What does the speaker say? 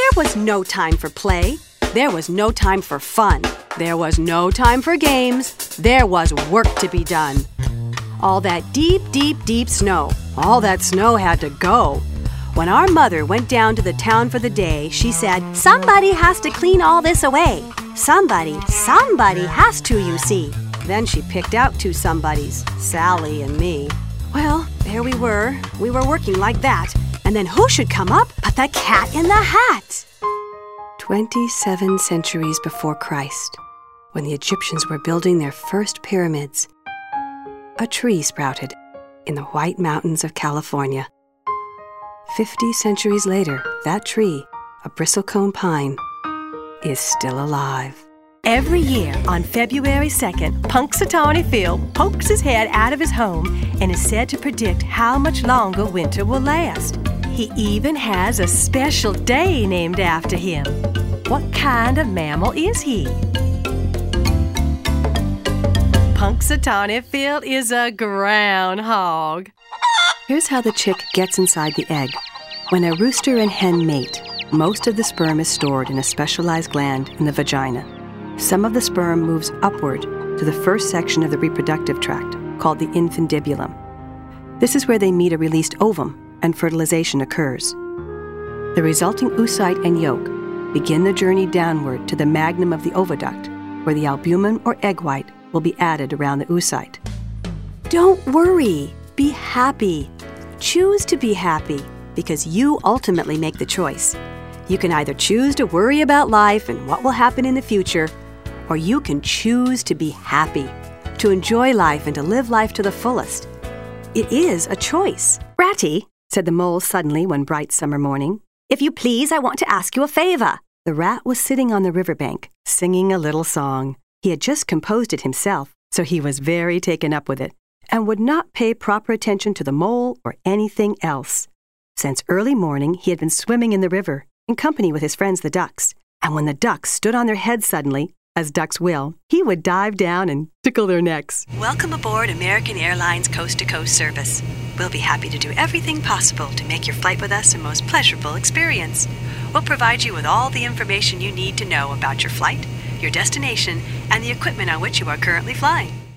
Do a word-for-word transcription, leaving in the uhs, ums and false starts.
was no time for play. There was no time for fun. There was no time for games. There was work to be done. All that deep, deep, deep snow, all that snow had to go. When our mother went down to the town for the day, she said, "Somebody has to clean all this away. Somebody, somebody has to, you see." Then she picked out two somebodies, Sally and me. Well, there we were. We were working like that. And then who should come up but the Cat in the Hat? Twenty-seven centuries before Christ, when the Egyptians were building their first pyramids, a tree sprouted in the White Mountains of California. Fifty centuries later, that tree, a bristlecone pine, is still alive. Every year on February second, Punxsutawney Phil pokes his head out of his home and is said to predict how much longer winter will last. He even has a special day named after him. What kind of mammal is he? Punxsutawney Phil is a groundhog. Here's how the chick gets inside the egg. When a rooster and hen mate, most of the sperm is stored in a specialized gland in the vagina. Some of the sperm moves upward to the first section of the reproductive tract, called the infundibulum. This is where they meet a released ovum, and fertilization occurs. The resulting oocyte and yolk begin the journey downward to the magnum of the oviduct, where the albumin or egg white will be added around the oocyte. Don't worry. Be happy. Choose to be happy, because you ultimately make the choice. You can either choose to worry about life and what will happen in the future, or you can choose to be happy, to enjoy life and to live life to the fullest. It is a choice. "Ratty," said the mole suddenly one bright summer morning, "if you please, I want to ask you a favor." The rat was sitting on the riverbank, singing a little song. He had just composed it himself, so he was very taken up with it, and would not pay proper attention to the mole or anything else. Since early morning, he had been swimming in the river, in company with his friends the ducks, and when the ducks stood on their heads suddenly, as ducks will, he would dive down and tickle their necks. Welcome aboard American Airlines coast-to-coast service. We'll be happy to do everything possible to make your flight with us a most pleasurable experience. We'll provide you with all the information you need to know about your flight, your destination, and the equipment on which you are currently flying.